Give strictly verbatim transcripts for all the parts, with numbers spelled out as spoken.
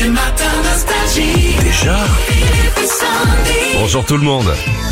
Les matins nostalgie. Déjà. Bonjour tout le monde.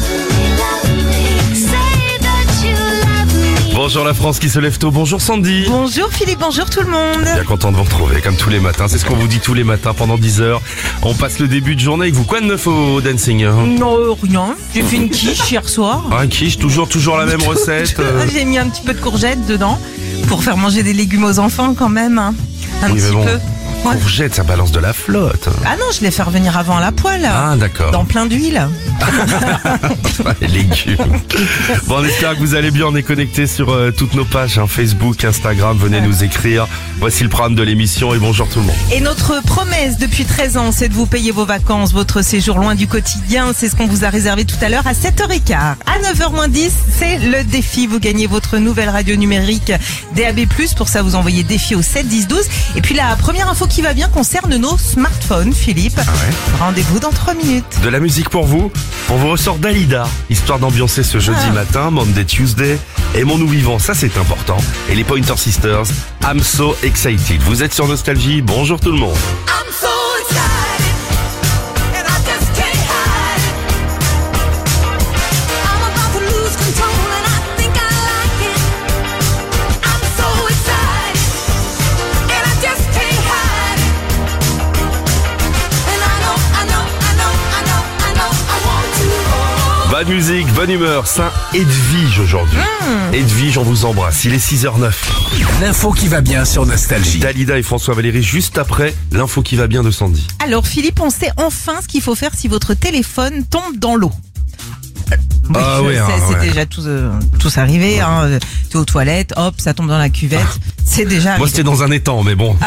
Bonjour la France qui se lève tôt. Bonjour Sandy. Bonjour Philippe, bonjour tout le monde. Bien content de vous retrouver comme tous les matins. C'est ce qu'on vous dit tous les matins pendant dix heures. On passe le début de journée avec vous. Quoi de neuf au dancing? Non, euh, rien. J'ai fait une quiche hier soir. Un quiche, toujours, toujours la même recette. euh. J'ai mis un petit peu de courgettes dedans pour faire manger des légumes aux enfants quand même. Hein. Un Oui, mais petit bon. peu. Ouais. Courgette, ça balance de la flotte. Ah non, je l'ai fait revenir avant à la poêle. Ah d'accord. Dans plein d'huile. Les légumes. Bon, on espère que vous allez bien. On est connectés sur euh, toutes nos pages, hein, Facebook, Instagram. Venez nous écrire. Voici le programme de l'émission et bonjour tout le monde. Et notre promesse depuis treize ans, c'est de vous payer vos vacances, votre séjour loin du quotidien. C'est ce qu'on vous a réservé tout à l'heure à sept heures quinze. À neuf heures moins dix, c'est le défi. Vous gagnez votre nouvelle radio numérique D A B plus. Pour ça, vous envoyez défi au sept dix douze. Et puis la première info qui va bien concerne nos smartphones, Philippe. Ah ouais. Rendez-vous dans trois minutes. De la musique pour vous. On vous ressort Dalida, histoire d'ambiancer ce jeudi Ah. matin, Monday Tuesday. Aimons-nous vivants, ça c'est important. Et les Pointer Sisters, I'm so excited. Vous êtes sur Nostalgie, bonjour tout le monde. I'm so excited, and I just can't hide it. I'm about to lose control, and I think I like it. I'm so excited, and I just can't hide it. And I know, I know, I know, I know, I know, I want to. Bonne musique, bonne humeur, Saint Edwige aujourd'hui. Mmh. Edwige, on vous embrasse, il est six heures neuf. L'info qui va bien sur Nostalgie. Dalida et François Valéry juste après l'info qui va bien de Sandy. Alors Philippe, on sait enfin ce qu'il faut faire si votre téléphone tombe dans l'eau. Oui, Ah je ouais, sais, hein, c'est ouais. déjà tous, euh, tous arrivé. Hein. Euh, T'es aux toilettes, hop, ça tombe dans la cuvette. C'est déjà Moi arrivé. c'était dans un étang, mais bon.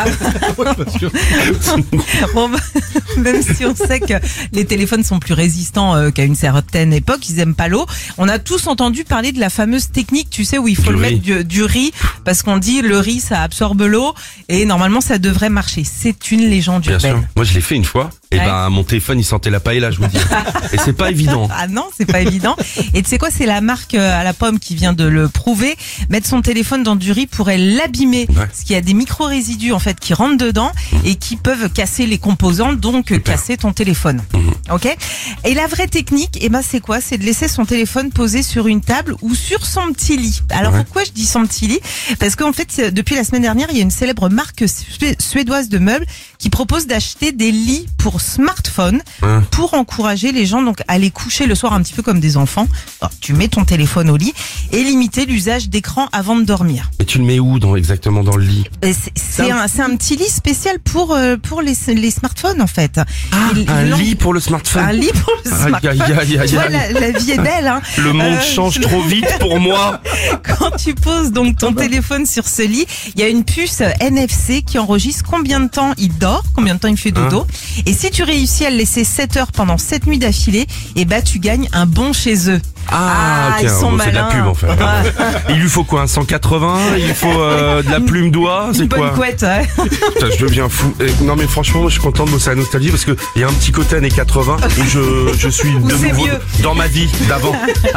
Bon, bah, même si on sait que les téléphones sont plus résistants euh, qu'à une certaine époque, ils aiment pas l'eau. On a tous entendu parler de la fameuse technique, tu sais, où il faut Du le riz. mettre du, du riz, parce qu'on dit le riz ça absorbe l'eau et normalement ça devrait marcher. C'est une légende Bien sûr. urbaine. Moi je l'ai fait une fois. Et Ouais. ben mon téléphone il sentait la paella, je vous dis. Et c'est pas évident. Ah non, c'est pas évident. Et tu sais quoi, c'est la marque euh, à la pomme qui vient de le prouver. Mettre son téléphone dans du riz pourrait l'abîmer. Ouais. Parce qu'il y a des micro-résidus en fait qui rentrent dedans et qui peuvent casser les composants, donc euh, casser ton téléphone. Ok. Et la vraie technique, eh ben c'est quoi? C'est de laisser son téléphone posé sur une table ou sur son petit lit. Alors Ouais. pourquoi je dis son petit lit? Parce qu'en fait, c'est- depuis la semaine dernière, il y a une célèbre marque sué- suédoise de meubles qui propose d'acheter des lits pour smartphone Hein. pour encourager les gens donc à aller coucher le soir un petit peu comme des enfants. Alors, tu mets ton téléphone au lit et limiter l'usage d'écran avant de dormir. Et tu le mets où dans, exactement dans le lit? Et C'est c'est un, c'est un petit lit spécial pour euh, pour les, les smartphones en fait. Il- Un il en- lit pour le smartphone. un lit pour le Aïe, smartphone. aïe, aïe, aïe, Tu vois, aïe. la, la vie est belle. Hein. Le monde Euh, change trop vite pour moi. Quand tu poses donc ton téléphone sur ce lit, il y a une puce N F C qui enregistre combien de temps il dort, combien de temps il fait dodo. Et si tu réussis à le laisser sept heures pendant sept nuits d'affilée, et bah tu gagnes un bon chez eux. Ah, ok, ils sont bon, c'est de la malins. pub en fait. Ouais. Il lui faut quoi, un cent quatre-vingts? Il faut euh, de la plume d'oie? Une C'est bonne quoi? couette, ouais. Putain, je deviens fou. Et non mais franchement, je suis content de bosser à Nostalgie parce que il y a un petit côté années quatre-vingts où je, je suis Où de c'est nouveau mieux. dans ma vie d'avant.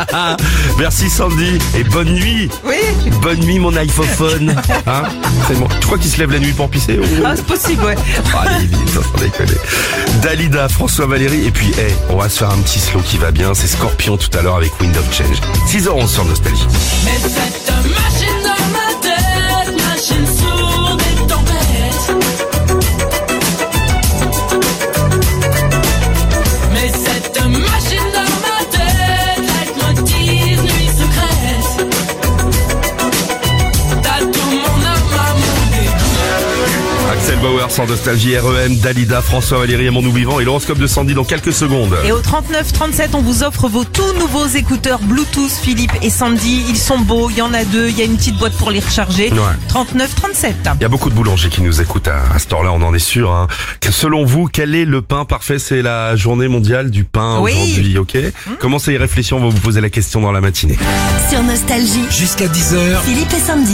Merci Sandy et bonne nuit. Oui. Bonne nuit mon iPhone. Hein, c'est bon. Tu crois qu'il se lève la nuit pour pisser ou... Ah, c'est possible, ouais. Allez, vite, sans déconner. Dalida, François Valéry, et puis, hey, on va se faire un petit slow qui va bien. C'est Scorpion tout à l'heure avec Wind of Change. six heures onze sur Nostalgie. Mais cette machine dans ma tête, machine sourde et tempête. Mais cette machine dans ma tête, leitmotiv, nuit secrète. T'as tout mon âme à mon dégoût. Axel Bauer sans Nostalgie, R E M, Dalida, François Valéry et mon nous vivant et l'horoscope de Sandy dans quelques secondes. Et au trente-neuf trente-sept, on vous offre vos tout nouveaux écouteurs Bluetooth Philippe et Sandy. Ils sont beaux, il y en a deux, il y a une petite boîte pour les recharger. Ouais. trente-neuf trente-sept. Il y a beaucoup de boulangers qui nous écoutent à, à ce temps-là, on en est sûr. Hein. Que selon vous, quel est le pain parfait? C'est la journée mondiale du pain Oui. aujourd'hui, ok? Commencez à y réfléchir, on va vous poser la question dans la matinée. Sur Nostalgie, Jusqu'à dix heures. Philippe et Sandy.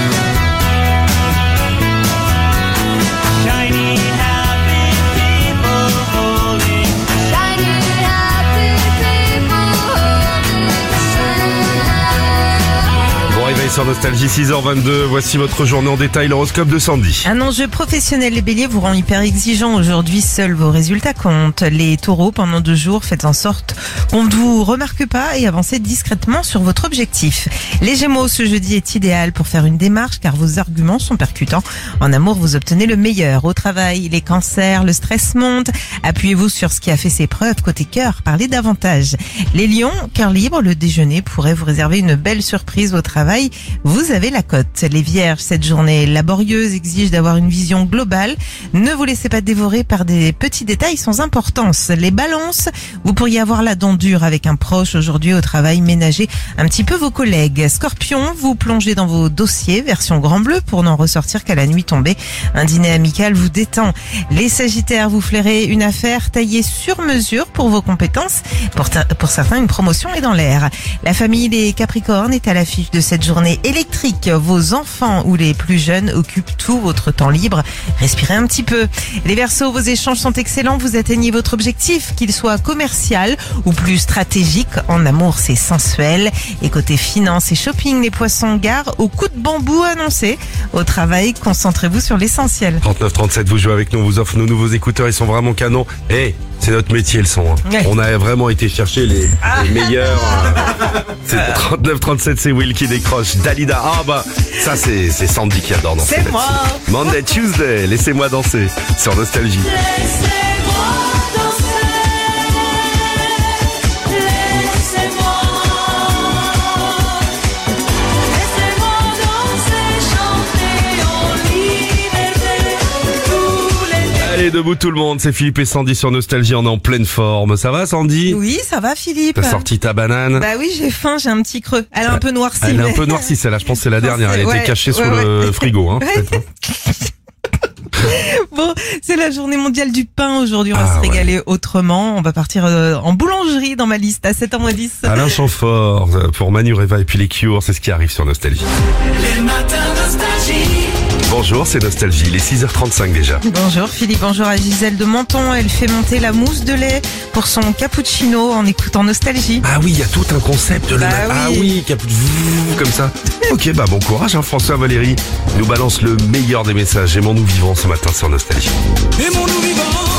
Shiny happy people holding. Shiny happy people holding. Bon, il va sur Nostalgie, six heures vingt-deux. Voici votre journée en détail, l'horoscope de Sandy. Un enjeu professionnel, les béliers vous rend hyper exigeant aujourd'hui, seuls vos résultats comptent. Les taureaux, pendant deux jours, faites en sorte qu'on ne vous remarque pas et avancez discrètement sur votre objectif. Les gémeaux, ce jeudi est idéal pour faire une démarche car vos arguments sont percutants. En amour, vous obtenez le meilleur. Au travail, les cancers, le stress monte. Appuyez-vous sur ce qui a fait ses preuves. Côté cœur, parlez davantage. Les lions, cœur libre, le déjeuner pourrait vous réserver une belle surprise au travail. Vous avez la cote. Les vierges, cette journée laborieuse exige d'avoir une vision globale. Ne vous laissez pas dévorer par des petits détails sans importance. Les balances, vous pourriez avoir la dent dure avec un proche aujourd'hui au travail. Ménagez un petit peu vos collègues. Scorpion, vous plongez dans vos dossiers, version grand bleu pour n'en ressortir qu'à la nuit tombée. Un dîner amical vous détend. Les sagittaires, vous flairez une affaire taillée sur mesure pour vos compétences. Pour, pour certains, une promotion est dans l'air. La famille des Capricornes est à l'affiche de cette journée électrique. Vos enfants ou les plus jeunes occupent tout votre temps libre. Respirez un petit peu. Les Verseaux, vos échanges sont excellents. Vous atteignez votre objectif, qu'il soit commercial ou plus stratégique. En amour, c'est sensuel. Et côté finance et shopping, les Poissons, gare au coup de bambou annoncé. Au travail, concentrez-vous sur l'essentiel. trente-neuf trente-sept, vous jouez avec nous, on vous offre nos nouveaux écouteurs, ils sont vraiment canons. Eh, c'est notre métier le son. Hein. Ouais. On a vraiment été chercher les, les meilleurs. euh, C'est trente-neuf trente-sept, c'est Will qui décroche. Dalida, ah bah, ça c'est c'est Sandy qui adore danser. C'est moi. Monday, Tuesday, laissez-moi danser sur Nostalgie. Laissez-moi danser, laissez-moi, laissez-moi danser, chanter en liberté, tous les Allez, debout tout le monde, c'est Philippe et Sandy sur Nostalgie, on est en pleine forme. Ça va Sandy? Oui, ça va Philippe. T'as sorti ta banane? Bah oui, j'ai faim, j'ai un petit creux. Elle est un peu noircie. Elle est un mais- peu noircie celle-là, je pense que c'est la dernière, elle a Ouais, été cachée sous ouais, le ouais. frigo. Hein, Ouais. peut-être. Bon, c'est la journée mondiale du pain aujourd'hui, on va Ah, se régaler autrement. On va partir euh, en boulangerie dans ma liste à sept heures moins dix. Alain Chamfort euh, pour Manu Reva et puis les Cure, c'est ce qui arrive sur Nostalgie. les matins nostalgie. Bonjour, c'est Nostalgie, il est six heures trente-cinq déjà. Bonjour Philippe, bonjour à Gisèle de Menton. Elle fait monter la mousse de lait pour son cappuccino en écoutant Nostalgie. Ah oui, il y a tout un concept. Le Bah mat- oui. Ah oui, cap- vouh, comme ça. Ok, bah bon courage, hein, François Valéry nous balance le meilleur des messages. Aimons-nous vivants ce matin sur Nostalgie. Aimons-nous vivants.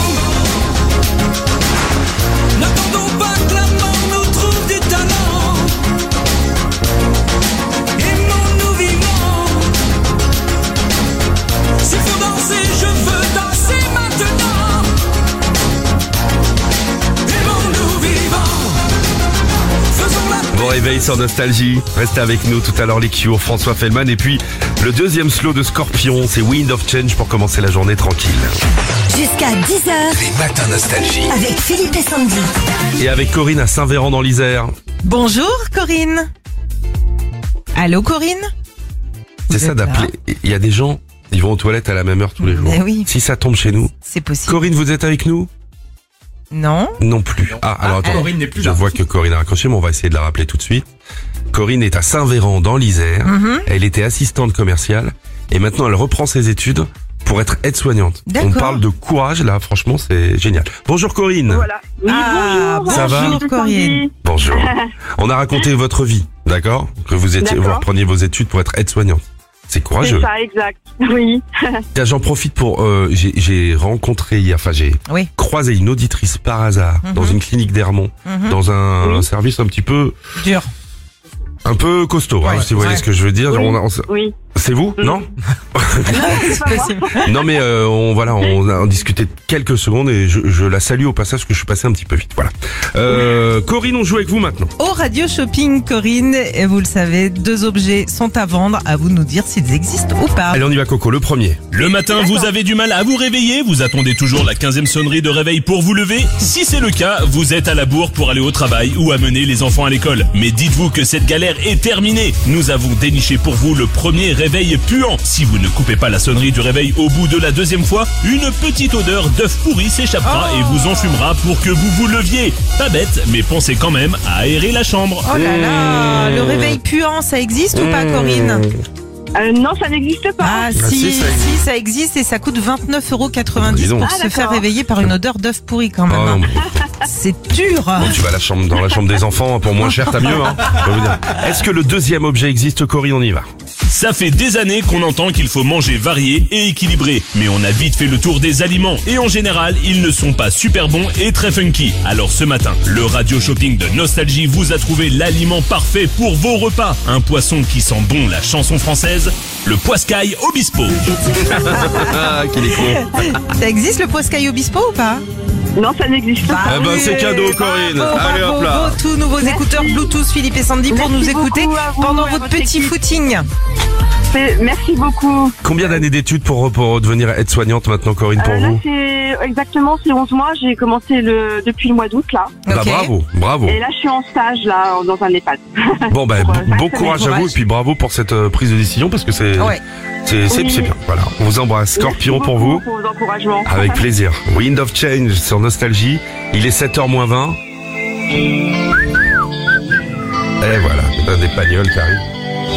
N'attendons pas que la mort nous trouve du talent. Aimons-nous vivants. S'il faut danser, je veux danser maintenant. Aimons-nous vivants. Faisons la Bon réveil sur Nostalgie. Restez avec nous tout à l'heure les Cure, François Fellman et puis le deuxième slow de Scorpion, c'est Wind of Change pour commencer la journée tranquille. Jusqu'à dix heures Les matins Nostalgie. avec Philippe et Sandy. Et avec Corinne à Saint-Véran dans l'Isère. Bonjour Corinne. Allô Corinne. C'est Vous ça êtes là d'appeler. Il y a des gens, ils vont aux toilettes à la même heure tous les jours. Eh oui. Si ça tombe chez nous. C'est possible. Corinne, vous êtes avec nous? Non. Non plus. Ah, alors attends. Corinne n'est plus Je là. vois que Corinne a raccroché, mais on va essayer de la rappeler tout de suite. Corinne est à Saint-Véran dans l'Isère. Mhm. Elle était assistante commerciale et maintenant elle reprend ses études pour être aide-soignante. D'accord. On parle de courage là, franchement c'est génial. Bonjour Corinne. Voilà. Oui, Ah, bonjour. Ça va bonjour Corinne. Bonjour. On a raconté votre vie, d'accord? Que vous étiez, vous D'accord. repreniez vos études pour être aide-soignante. C'est C'est courageux. ça, exact. Oui. Tiens, j'en profite pour, euh, j'ai, j'ai rencontré hier, enfin j'ai Oui. croisé une auditrice par hasard Mhm. dans une clinique d'Hermont, Mhm. dans un, Oui. un service un petit peu, Dur. un peu costaud, hein, Ouais. si vous voyez Ouais. ce que je veux dire. Oui. On a- on s- Oui. c'est vous, Mhm. non? C'est possible. Non mais euh, on voilà, on a discuté quelques secondes et je, je la salue au passage parce que je suis passé un petit peu vite. Voilà. Euh, Corinne, on joue avec vous maintenant. Au Radio Shopping, Corinne, et vous le savez, deux objets sont à vendre. À vous de nous dire s'ils existent ou pas. Allez, on y va Coco, le premier. Le matin, vous avez du mal à vous réveiller, vous attendez toujours la quinzième sonnerie de réveil pour vous lever. Si c'est le cas, vous êtes à la bourre pour aller au travail ou amener les enfants à l'école. Mais dites-vous que cette galère est terminée. Nous avons déniché pour vous le premier réveil puant. Si vous ne coupez pas la sonnerie du réveil au bout de la deuxième fois, une petite odeur d'œuf pourri s'échappera et vous enfumera pour que vous vous leviez. Pas bête, mais pensez quand même à aérer la chambre. Oh là là, le réveil puant, ça existe ou pas, Corinne? Euh, non, ça n'existe pas. Ah, si, si, si, ça existe. ça existe et ça coûte vingt-neuf euros quatre-vingt-dix Dis donc. pour Ah, se d'accord. faire réveiller par une odeur d'œuf pourri quand même. Oh, hein. non, C'est dur. bon, tu vas à la chambre, dans la chambre des enfants, pour moins cher, t'as mieux. Hein. Je veux dire. Est-ce que le deuxième objet existe, Corinne? On y va. Ça fait des années qu'on entend qu'il faut manger varié et équilibré, mais on a vite fait le tour des aliments et en général, ils ne sont pas super bons et très funky. Alors ce matin, le radio shopping de Nostalgie vous a trouvé l'aliment parfait pour vos repas. Un poisson qui sent bon la chanson française, le poiscaille Obispo. Ah, qu'il est con. Ça existe le poiscaille Obispo ou pas? Non, ça n'existe pas. Eh ben, c'est cadeau, Corinne. Bravo, Allez, hop bravo, là. vos tous nouveaux Merci. écouteurs Bluetooth Philippe et Sandy pour Merci nous écouter beaucoup à vous, pendant à votre votre petit équipe. footing. C'est- Merci beaucoup. Combien d'années d'études pour, pour devenir aide-soignante maintenant, Corinne, pour Euh, là, vous? c'est exactement c'est onze mois. J'ai commencé le depuis le mois d'août là. Bah, Ok. bravo, bravo. Et là, je suis en stage là dans un EHPAD. Bon, ben, Pour, euh, bon cinq courage à semaines. vous et puis bravo pour cette euh, prise de décision parce que c'est Ouais. c'est c'est Oui. c'est bien. Voilà, on vous embrasse. Scorpion Merci pour beaucoup vous. Pour vos encouragements. Avec plaisir. Wind of Change sur Nostalgie. Il est sept heures moins vingt. Et voilà, c'est un épagnol qui arrive.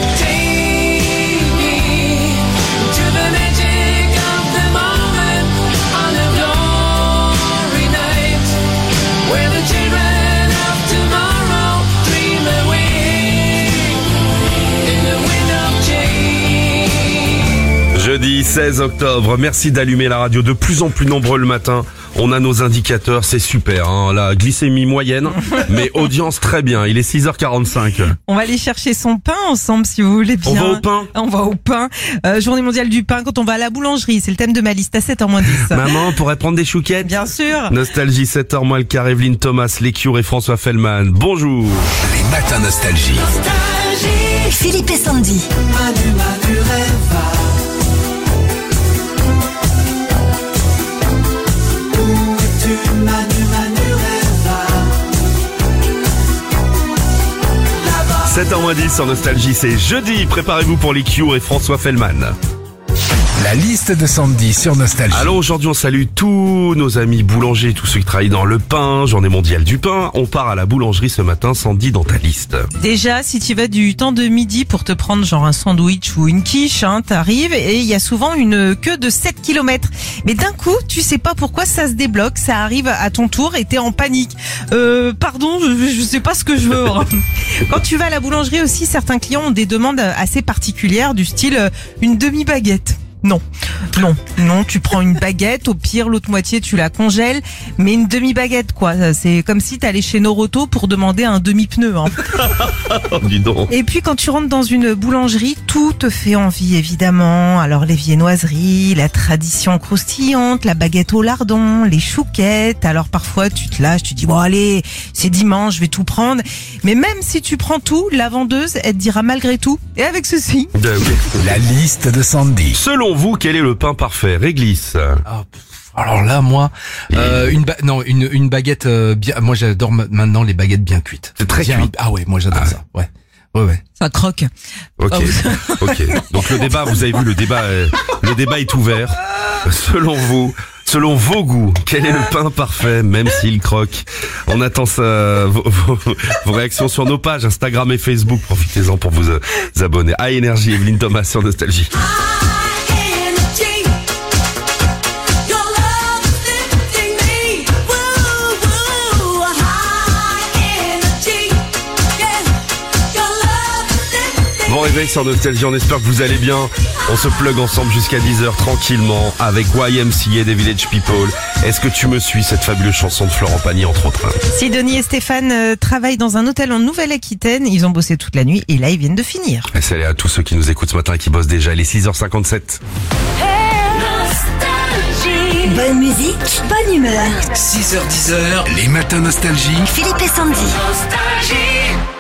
To the magic of the moment on a glory night, where the children of tomorrow dream away in the wind of change. Jeudi seize octobre. Merci d'allumer la radio de plus en plus nombreux le matin. On a nos indicateurs, c'est super. Hein. La glycémie moyenne, mais audience très bien. Il est six heures quarante-cinq. On va aller chercher son pain ensemble si vous voulez bien. On va au pain. On va au pain. Euh, journée mondiale du pain quand on va à la boulangerie. C'est le thème de ma liste à sept heures moins dix. Maman, on pourrait prendre des chouquettes? Bien sûr. Nostalgie, sept heures moins le quart, Evelyne Thomas, Les Cure et François Fellman. Bonjour. Les matins Nostalgie. Nostalgie, Philippe et Sandy. Manu Manu rêva. Où es-tu, Manu Manu rêva? Là-bas. sept heures moins dix sur Nostalgie, c'est jeudi. Préparez-vous pour Les Cure et François Fellman. La liste de Sandy sur Nostalgie. Alors aujourd'hui, on salue tous nos amis boulangers, tous ceux qui travaillent dans le pain, journée mondiale du pain. On part à la boulangerie ce matin, Sandy, dans ta liste. Déjà, si tu vas du temps de midi pour te prendre genre un sandwich ou une quiche, hein, t'arrives et il y a souvent une queue de sept kilomètres. Mais d'un coup, tu sais pas pourquoi ça se débloque, ça arrive à ton tour et t'es en panique. Euh, pardon, je, je sais pas ce que je veux. hein. Quand tu vas à la boulangerie aussi, certains clients ont des demandes assez particulières du style euh, une demi-baguette. Non, non, non, tu prends une baguette, au pire l'autre moitié tu la congèles, mais une demi-baguette quoi, c'est comme si t'allais chez Noroto pour demander un demi-pneu. Hein. Oh, dis donc. Et puis quand tu rentres dans une boulangerie, tout te fait envie évidemment. Alors les viennoiseries, la tradition croustillante, la baguette au lardon, les chouquettes. Alors parfois tu te lâches, tu te dis bon allez, c'est dimanche, je vais tout prendre. Mais même si tu prends tout, la vendeuse, elle te dira malgré tout. Et avec ceci, Ben oui. La liste de Sandy. Selon vous, quel est le pain parfait? Réglisse. Ah, pff, alors là, moi, euh, une ba- non, une une baguette euh, bien. Moi, j'adore ma- maintenant les baguettes bien cuites. C'est très Bien- cuit. Ah ouais, moi j'adore Ah ça. Ouais, ouais, ouais. ça croque. Ok, Ah, ok. Donc le débat, vous avez vu, le débat, est, le débat est ouvert. Selon vous, selon vos goûts, quel est le pain parfait, même s'il croque? On attend ça, vos, vos- vos réactions sur nos pages Instagram et Facebook. Profitez-en pour vous, euh, vous abonner. À Énergie, Evelyne Thomas sur Nostalgie. Energy, your love is lifting me. Woo, woo, high energy, yeah. Your love is lifting Bon réveil sur Nostalgie, on espère que vous allez bien. On se plug ensemble jusqu'à dix heures tranquillement avec Y M C A des Village People. Est-ce que tu me suis, cette fabuleuse chanson de Florent Pagny entre autres? Sidonie et Stéphane euh, travaillent dans un hôtel en Nouvelle-Aquitaine. Ils ont bossé toute la nuit et là ils viennent de finir. Et salut à tous ceux qui nous écoutent ce matin et qui bossent déjà. Il est six heures cinquante-sept. Nostalgie. Bonne musique, bonne humeur. six heures dix heures. Les matins Nostalgie. Philippe et Sandy. Nostalgie.